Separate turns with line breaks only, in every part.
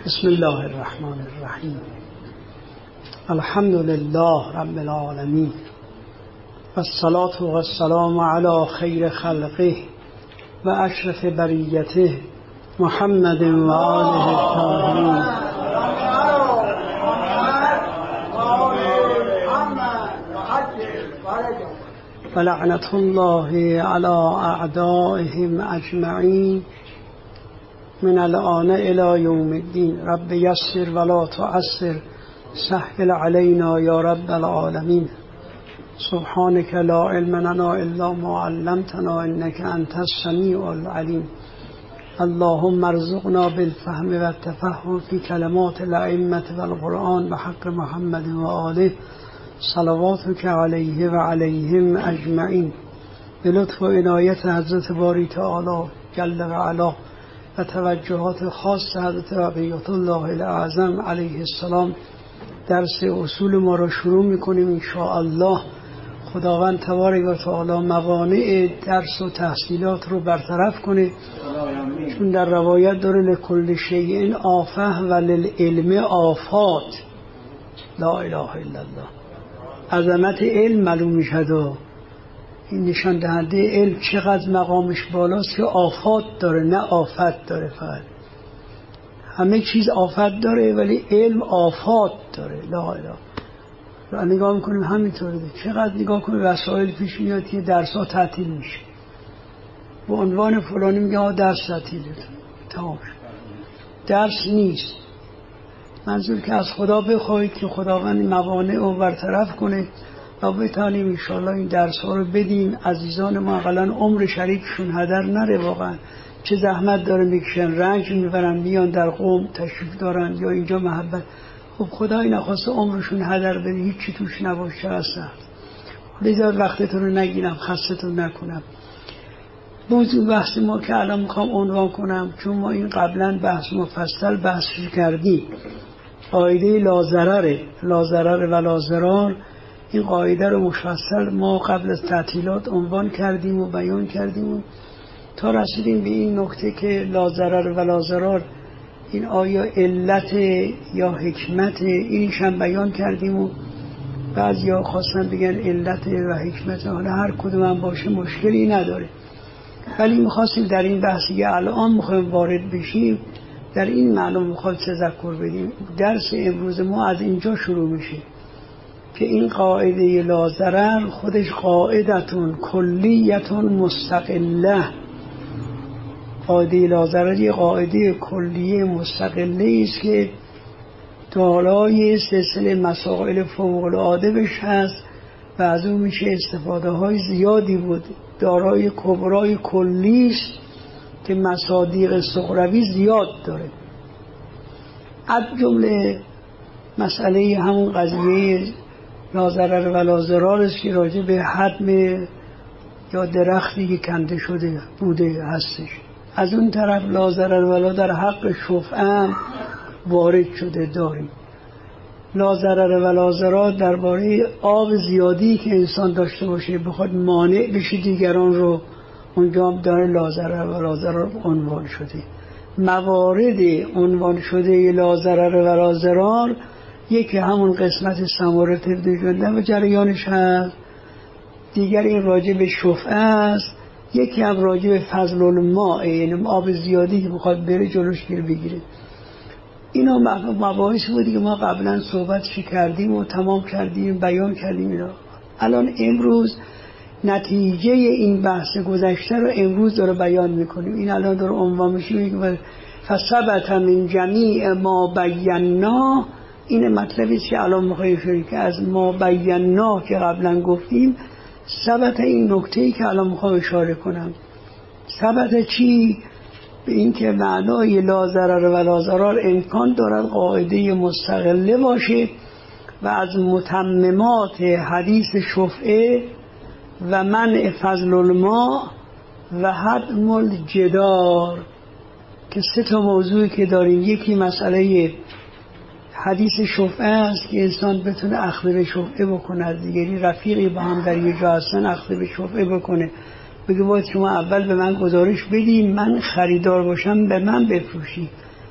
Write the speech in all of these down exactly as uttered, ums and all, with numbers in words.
بسم الله الرحمن الرحیم. الحمد لله رب العالمین والصلاة والسلام علی خیر خلقه و اشرف بریته محمد و آله الطاهرین. و لعنت الله علی اعدائهم اجمعین من الآن الى یوم الدین. رب یسر ولا تعسر سهل علینا یا رب العالمین. سبحانك لا علم لنا الا ما علمتنا انك انت السمیع العلیم. اللهم ارزقنا بالفهم والتفهم في كلمات الائمة والقرآن بحق محمد و آله صلواتك علیه و علیهم اجمعین. به لطف و عنایت حضرت باری تعالی جل و علا و توجهات خاص حضرت بقیت الله الاعظم علیه السلام درس اصول ما را شروع میکنیم ان شاء الله. خداوند تبارک و تعالی موانع درس و تحصیلات رو برطرف کنه، چون در روایت داره لکل شیء آفه و للعلم آفات. لا اله الا الله. عظمت علم معلوم میشه، این نشان دهنده علم چقدر مقامش بالاست که آفات داره نه آفت داره. فقط همه چیز آفت داره ولی علم آفات داره. لا اله. را نگاه میکنیم همینطوره. چقدر نگاه کنیم وسایل پیش میاد که درس ها تعطیل میشه، با عنوان فلانی میگه ها درس تعطیله، تمام شد. درس نیست. منظور که از خدا بخواهید که خداوند موانع رو برطرف کنه و بتانیم انشاءالله این درس ها رو بدیم. عزیزان ما اقلا عمر شریکشون هدر نره. واقعا چه زحمت داره میکشن، رنج میبرن، میان در قوم تشریف دارن یا اینجا محبت. خب خدای نخواسته عمرشون هدر بره، هیچی توش نباشه اصلا. لذا وقتتون رو نگیرم، خستتون نکنم. موضوع بحث ما که الان میخوام عنوان کنم، چون ما این قبلا بحث مفصل بحثش کردیم، قاعده لازرره، لازرر و لازرار. این قاعده رو مفصل ما قبل از تعطیلات عنوان کردیم و بیان کردیم و تا رسیدیم به این نکته که لازرر و لازرار این آیا علت یا حکمت، اینش هم بیان کردیم و بعضیا خواستن بگن علت و حکمت. حالا هر کدوم هم باشه مشکلی نداره، ولی میخواستیم در این بحثی که الان میخوایم وارد بشیم در این معلوم میخوایم تذکر بدیم. درس امروز ما از اینجا شروع میشه که این قاعده لازرر خودش قاعدتون کلیتون مستقله. قاعده لازرر یه قاعده کلیه مستقله است که دارای سلسله مسائل فوق العاده بش هست و از اون میشه استفاده های زیادی بود. دارای کبرای کلی است که مصادیق صغروی زیاد داره. از جمله مسئله همون قضیه لازرر و لازرار است که راجع به حتم یا درختی که کنده شده بوده هستش. از اون طرف لازرر و لا در حق شفعه وارد شده داریم. لازرر و لازرار درباره آب زیادی که انسان داشته باشه بخواد مانع بشه دیگران رو، اونجا هم داره لازرر و لازرار عنوان شده. موارد عنوان شده لازرر و لازرار یکی همون قسمت ثمرات جنده و جریانش هست، دیگر این راجع به شفعه است، یکی هم راجع به فضل الماء، یعنی آب زیادی که بخواد بره جلوش گیر بگیره. اینا مباحث بودی که ما قبلا صحبتش کردیم و تمام کردیم، بیان کردیم. اینا الان امروز نتیجه این بحث گذشته رو امروز داره بیان میکنیم. این الان داره عنوان میشه میگه فثبت من جمیع ما بینا. این مطلبی است که الان میخوایم شروع که از ما بینا که قبلا گفتیم ثبت این نکته‌ای که الان میخوام اشاره کنم. ثبت چی؟ به این که معنای لازرر و لازرار امکان دارد قاعده مستقله باشه و از متممات حدیث شفعه و منع فضل الماء و حتم الجدار که سه تا موضوعی که داریم. یکی مسئله حدیث شفعه است که انسان بتونه اخذ به شفعه بکنه، دیگری رفیقی با هم در یه جا هستن اخذ به شفعه بکنه، بگه باید شما اول به من گزارش بدین، من خریدار باشم به من بفروشی.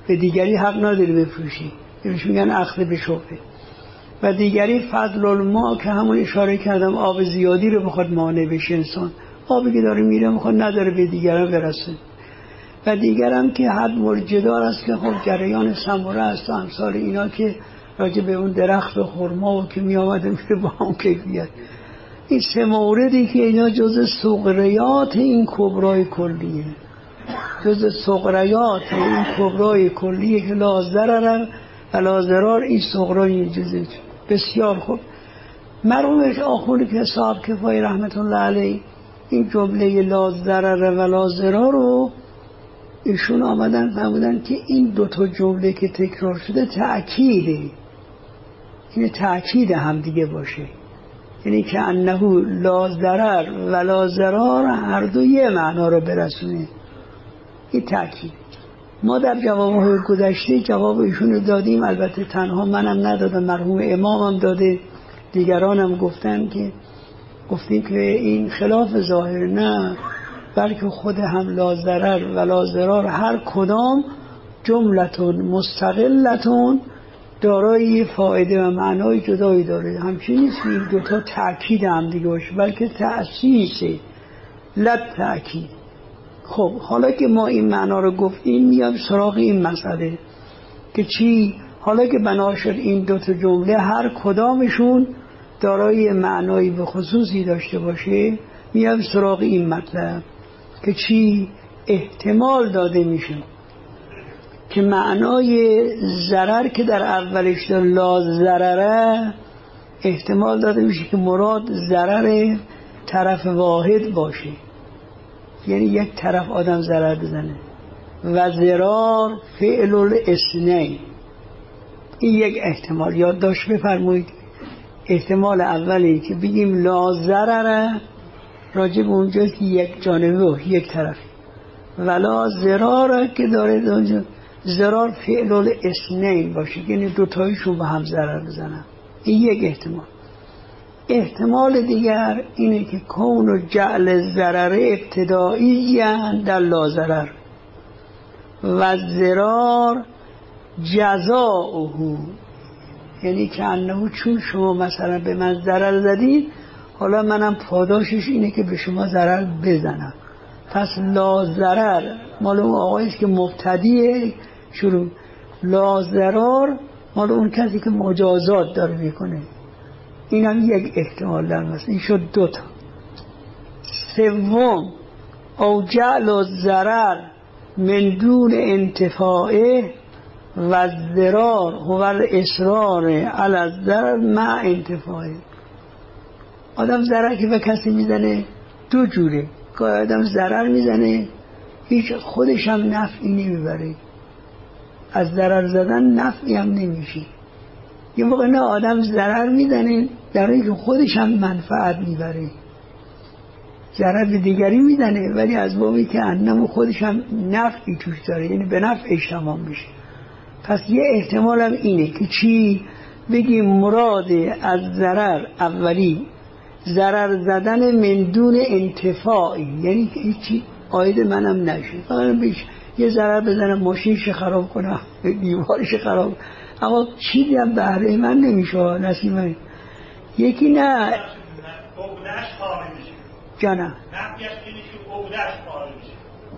به دیگری حق نداری بفروشی، بهش میگن اخذ به شبهه. و دیگری فضل الماء که همون اشاره کردم، آب زیادی رو بخواد مانع بشه انسان، آبی که داره میره میخواد نداره به دیگران برسه. و دیگرم که حد مرجدار است که خب جریان سموره است و امثال اینا که راجع به اون درخت خرما و که می آمده میره با اون کیفیت. این سه موردی که اینا جز صغریات این کبرای کلیه، جز صغریات این کبرای کلیه که لا ضرر و لا ضرار، این صغرای جزه. بسیار خوب. مرحوم آخوندی که صاحب کفایه رحمت الله علیه این جمله لا ضرر و لا ضرار رو ایشون آمدن فرمودن که این دوتا جمله که تکرار شده تأکیده، این تأکید هم دیگه باشه، یعنی که انه لا ضرر و لا ضرار هر دو یه معنا رو برسونه. این تأکید. ما در جوابهای گذشته جواب ایشون رو دادیم، البته تنها منم ندادم، مرحوم امامم داده، دیگرانم گفتن که گفتیم که این خلاف ظاهر نه، بلکه خود هم لا ضرر و لا ضرار هر کدام جملتون مستقلتون دارای فایده و معنای جدایی داره. همچنین نیست که این دوتا تأکید هم دیگه باشه، بلکه تأسیسه، لب تأکید. خب حالا که ما این معنا رو گفتیم میام سراغ این مسئله که چی؟ حالا که بنا شد این دوتا جمله هر کدامشون دارای معنایی به خصوصی داشته باشه، میام سراغ این مطلب که چی؟ احتمال داده میشه که معنای ضرر که در اولش در لا ضرره، احتمال داده میشه که مراد ضرر طرف واحد باشه، یعنی یک طرف آدم ضرر بزنه. و ضرار فعل الاثنین، این یک احتمال یادداشت بفرمایید. احتمال اولی که بگیم لا ضرره راجع به اونجا که یک جانبه و یک طرف، ولا ضرار که داره اونجا ضرار فعل الاثنین باشه، یعنی دوتایشون به هم ضرر بزنن. این یک احتمال. احتمال دیگر اینه که کون و جعل ضرر ابتدایی در لا ضرر و ضرار جزاؤه، یعنی که انه چون شما مثلا به من ضرر زدید، حالا منم پاداشش اینه که به شما ضرر بزنم. پس لا ضرر مال اون آقاییست که مبتدیه شروع، لا ضرار مال اون کسی که مجازات داره میکنه. این هم یک احتمال در مثل این شد دوتا. سوم او جعل الضرر من دون انتفاعه و ضرار هو الاصرار علی الضرر مع انتفاعه. آدم ضرر که به کسی میزنه دو جوره، گاهی آدم ضرر میزنه هیچ خودش هم نفعی نمیبره، از ضرر زدن نفعی هم نمیشه. یه موقع نه آدم ضرر میزنه در اینکه خودش هم منفعت میبره، ضرر به دیگری میزنه ولی از بابی که انم خودش هم نفعی توش داره، یعنی به نفعش تمام میشه. پس یه احتمال هم اینه که چی؟ بگیم مراد از ضرر اولی ضرر زدن من دون انتفاعی، یعنی که هیچی آید منم نشه، فقط بیش یه ضرر بزنم ماشینش خراب کنم، دیوارش خراب، اما چیزی هم بهره من نمیشه، نصیب من. یکی نه
عقدهش خارج میشه،
جانم
نفیش اینه که عقدهش خارج میشه،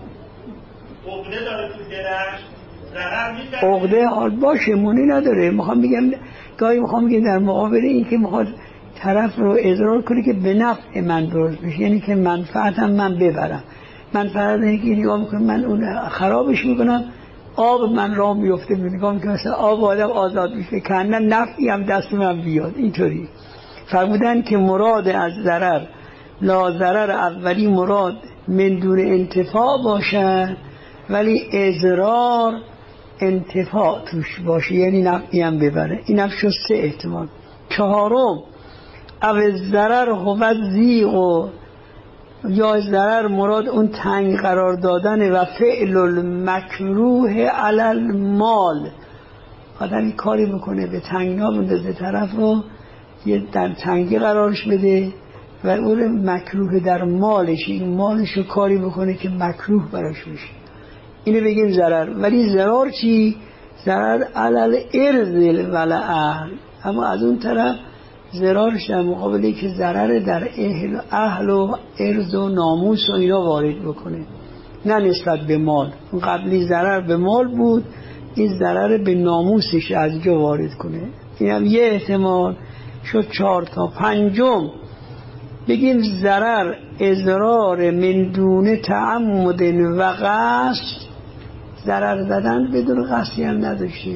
عقده داره تو دلش ضرر میزنه،
عقده حال باشه مونی نداره. میخوام بگم گاهی میخوام بگم در مقابل این که میخواد طرف رو اضرار کنه که به نفع من درست بشه، یعنی که منفعتم من ببرم. منفعت اینه که نگاه میکنم من اون خرابش میکنم، آب من راه میفته، نگاه میکنم مثلا آب آدم آزاد میشه که نه نفعی هم دست من بیاد. اینطوری فرمودن که مراد از ضرر لا ضرر اولی مراد من دون انتفاع باشه، ولی اضرار انتفاع توش باشه، یعنی نفعی هم ببره. این هم شد سه احتمال. چهارم او ضرر هو زیغ، و یا ضرر مراد اون تنگ قرار دادن و فعل المکروه علی المال، آدمی کاری بکنه به تنگنا بندازه طرف رو، یه در تنگی قرارش بده و اون مکروه در مالش، این مالش رو کاری بکنه که مکروه براش میشه. اینو بگیم ضرر. ولی ضرار چی؟ ضرر علل ارز ولا اهل. اما از اون طرف ضرارش در مقابلی که ضرر در اهل, اهل و ارز و ناموس و اینا وارد بکنه، نه نسبت به مال. اون قبلی ضرر به مال بود، این ضرر به ناموسش از جا وارد کنه. این هم یه احتمال شد. چهار تا. پنجم بگیم ضرر اضرار من دون تعمد و قصد. ضرر زدن بدون قصدی هم نداشته،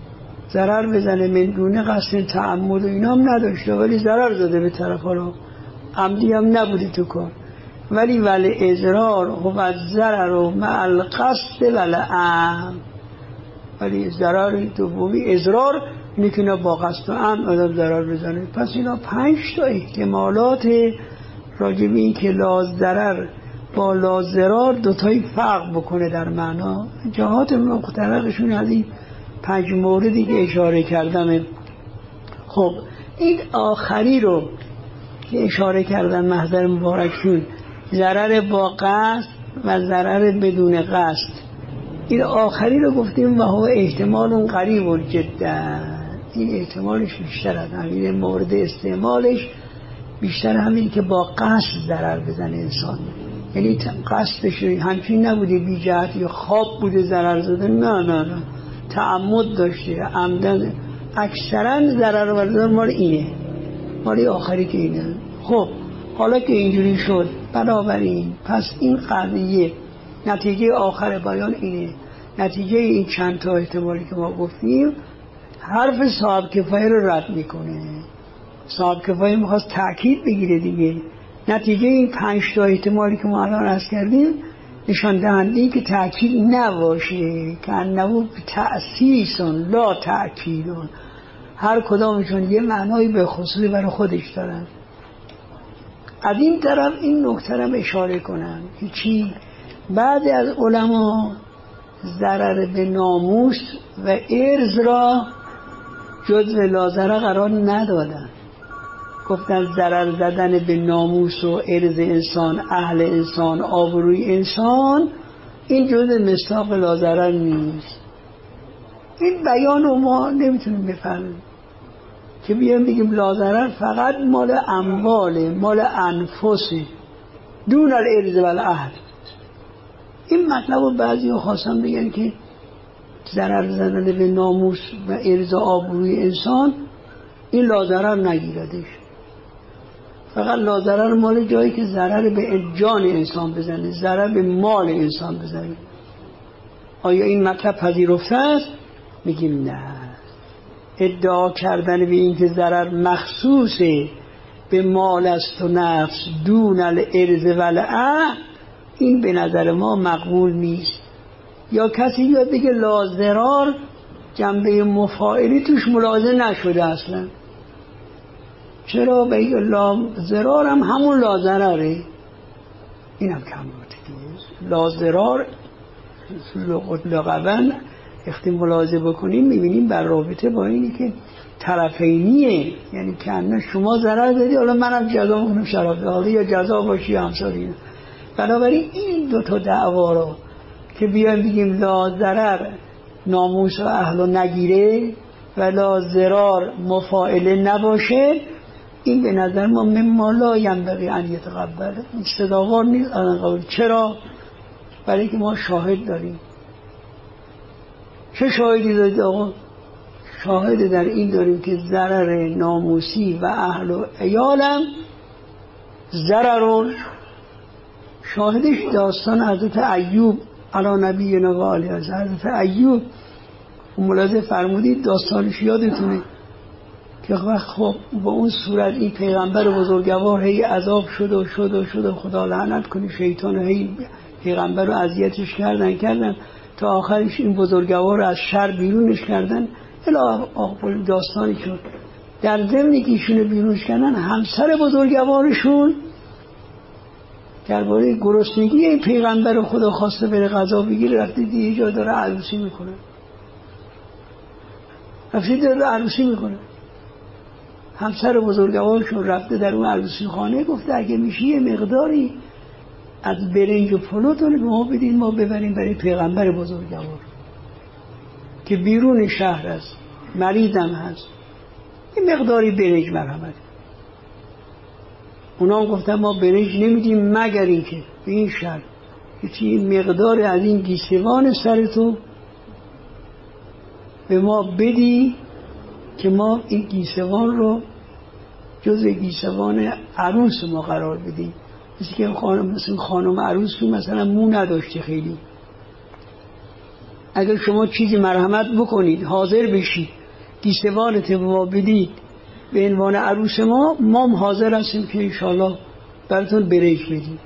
ضرر بزنه من دون قصد تعمد و اینا هم نداشته، ولی ضرر زده به طرف ها، عمدی هم نبوده تو کار. ولی ولی اضرار هو ضرر و مع القصد والعمد. ولی ضرر دومی اضرار اینه که اینا با قصد و عمد آدم ضرر بزنه. پس اینا پنج تا احتمالات راجب این که لا ضرر با لا ضرار دوتایی فرق بکنه در معنا. جهات مختلفشون از این پنج موردی که اشاره کردم. خب این آخری رو که اشاره کردم محضر مبارکشون، ضرر با قصد و ضرر بدون قصد، این آخری رو گفتیم و هو احتمال قریب جدا. این احتمالش بیشتر از همین مورد استعمالش بیشتر همین که با قصد ضرر بزنه انسان، یعنی قصدش همچین نبوده بی جهت یا خواب بوده ضرر زده، نه نه نه تعمد داشته عمدن. اکثرا ضرر ورزن مال اینه، مالی آخری که اینه. خب حالا که اینجوری شد، بنابراین پس این قضیه نتیجه آخر بیان اینه، نتیجه این چند تا احتمالی که ما گفتیم حرف صاحب کفایه رو رد میکنه. صاحب کفایه میخواست تأکید بگیره دیگه. نتیجه این پنج تا احتمالی که ما الان عرض کردیم نشان دهنده که تأکید نباشه، که انه تأسیسون لا تأکیدون. هر کدامشون یه معنایی به خصوصی برای خودش دارن. از این طرف این نکته رو اشاره کنم که چی؟ بعد از علما ضرر به ناموس و ارز را جزو لازره قرار ندادن. گفتن ضرر زدن به ناموس و ارز انسان، اهل انسان، آبروی انسان، این جزو مصداق لازره نیست. این بیان رو ما نمیتونیم بفهمیم که بیان بگیم لازره فقط مال امواله، مال انفسه، دون الارز و الاهل. این مطلب رو بعضی ها خواستن بگن که ضرر زدن به ناموس و ارز و آبروی انسان این لازره نگیردش، فقط لازره مال جایی که ضرر به جان انسان بزنه، ضرر به مال انسان بزنه. آیا این مطلب پذیرفته است؟ میگیم نه. ادعا کردن به این که ضرر مخصوص به مال است و نفس دون الارز و الاهل، این به نظر ما مقبول نیست. یا کسی یاد بگه لا ضرار جنبه مفاعلی توش ملاحظه نشده اصلا. چرا بگه لا ضرار هم همون لا ضرره؟ این هم کم بود. لا ضرار لغوان وقتی ملاحظه بکنیم میبینیم بر رابطه با اینی که طرفینیه، یعنی که انه شما ضرر دادی حالا منم جزا میکنم شراب دادی یا جزا باشی همسالی. بنابراین این دو تا دعوا رو که بیان بگیم لا ضرر ناموس و اهل و نگیره و لا ضرار مفاعله نباشه، این به نظر ما مما لا ینبغی ان یتقبل، استداوار نیست آن قول. چرا؟ برای که ما شاهد داریم. چه شاهدی دارید آقا؟ شاهد در این داریم که ضرر ناموسی و اهل و عیالم ضررون. شاهدش داستان حضرت ایوب علی نبینا و علیه حضرت ایوب ملاحظه فرمودید داستانش یادتونه که وقت خب با اون صورت این پیغمبر بزرگوار هی عذاب شد و شد و شد و خدا لعنت کنی شیطان هی پیغمبر رو اذیتش کردن کردن تا آخرش این بزرگوار رو از شر بیرونش کردن. الی داستانی شد. در ضمنی که ایشون بیرونش کردن همسر بزرگوارشون درباره گرسنگی این پیغمبر خدا خواسته بره غذا بگیره، رفته دیگه جا داره عروسی میکنه، رفته داره عروسی میکنه. همسر بزرگوارشون رفته در اون عروسی خانه گفته اگه میشه یه مقداری از برنج و پلو داره به ما بدین ما ببریم برای پیغمبر بزرگوار که بیرون شهر است، مریضم هست، این مقداری برنج مرحمت. اونا هم گفتن ما برنج نمیدیم مگر این که به این شهر یه مقدار از این گیسوان سر تو به ما بدی که ما این گیسوان رو جز گیسوان عروس ما قرار بدیم. مثل که خانم مثل خانم عروس که مثلا مو نداشته خیلی، اگر شما چیزی مرحمت بکنید حاضر بشید گیسوانت به ما بدید به عنوان عروس ما، ما هم حاضر هستیم که انشاءالله براتون برنج بدیم.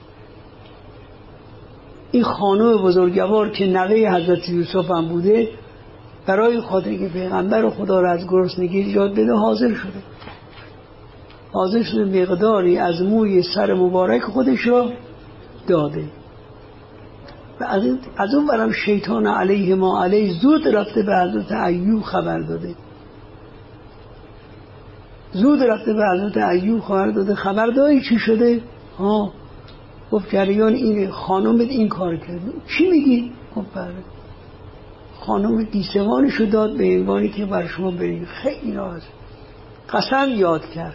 این خانم بزرگوار که نوه حضرت یوسف هم بوده برای خاطر که پیغمبر خدا را از گرسنگی نجات بده حاضر شده حاضر شده مقداری از موی سر مبارک خودش را داده. و از اون برم شیطان علیه ما علیه زود رفته به حضرت ایوب خبر داده زود رفته به حضرت ایوب خبر داده خبر داری چی شده؟ ها گفت جریان این خانومت این کار کرد. چی میگی؟ گفت بله خانوم گیسوانشو داد به عنوانی که بر شما برید. خیلی راز قسم یاد کرد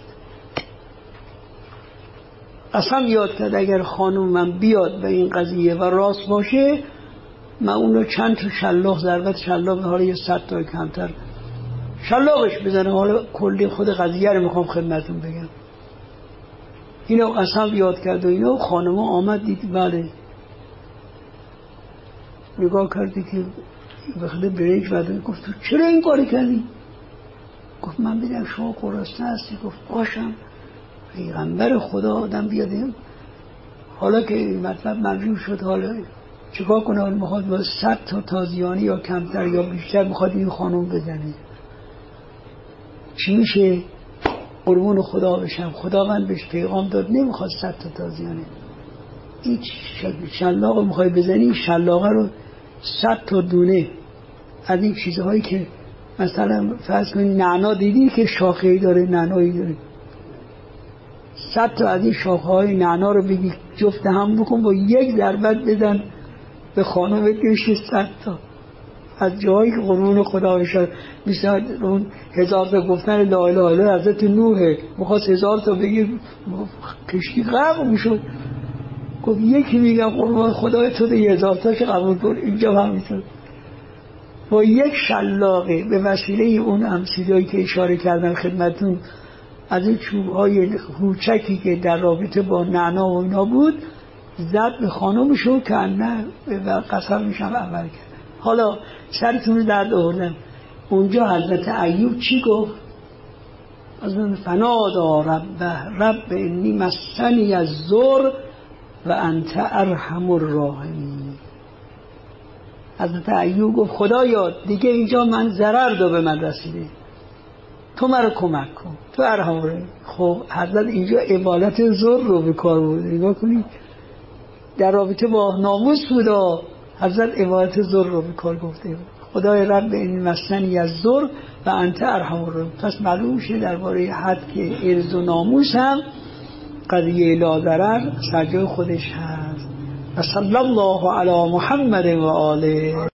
قسم یاد کرد اگر خانوم من بیاد به این قضیه و راست باشه من اونو چند تا شلاق ضربت شلاق حالا یه صد تا کمتر شلاقش بزنم. حالا کلی خود قضیه رو میخوام خدمتون بگم. اینو قسم یاد کرد و اینو خانم آمد دید بله نگاه کردی که بخاطر برنج بدن. گفت تو چرا این کاری کردی؟ گفت من دیدم شما گرسنه هستی. گفت باشم پیغمبر خدا آدم بیادیم حالا که مطلب منجور شد حالا چیکار کنه؟ حالا میخواد با صد تا تازیانی یا کمتر یا بیشتر میخواد این خانم بزنه. چی میشه؟ قربون خدا بشم خداوند بهش پیغام داد نمیخواد صد تا تازیانه. این شلاق رو میخوای بزنی شلاقه رو صد تا دونه از این چیزهایی که مثلا فرض کنید نعنا دیدی که شاخه‌ای داره نعنایی داره صد تا از این شاخه‌های نعنا رو بگی جفت هم بکن با یک ضربت بدن به خانم بکشی صد تا از جایی که قربون خدا بشه. مثل اون هزار تا گفتن لا اله الا الله حضرت نوح میخواست هزار تا بگیر کشتی غرق میشد. گفت یکی میگم قربان خدای تو ده هزار تاش قبول کن. اینجا هم میشد با یک شلاقه به وسیله اون امثیلایی که اشاره کردم خدمتون از این چوبهای کوچکی که در رابطه با نعنا و اینا بود زد به خانمشو که نه و قسم میشم عمل کرد. حالا سرتون درد آوردم. اونجا حضرت ایوب چی گفت؟ از اون فنادا رب رب انی مسنی الضر و انت ارحم الراحمین. حضرت ایوب گفت خدایا دیگه اینجا من ضرر دو به من رسیده تو مرا کمک کن تو ارحم الراحمین. خب حضرت اینجا عبالت ضر رو به کار برده. نگاه کنید در رابطه با ناموس بودا حضرت عبارت ضر رو به کار گفته بود. خدای رب این مسنی از ضر و انت ارحم الراحمین. پس معلوم شه درباره حد که ارز و ناموس هم قضیه لا ضرر سرجای خودش هست. و صلی الله علی محمد و آله.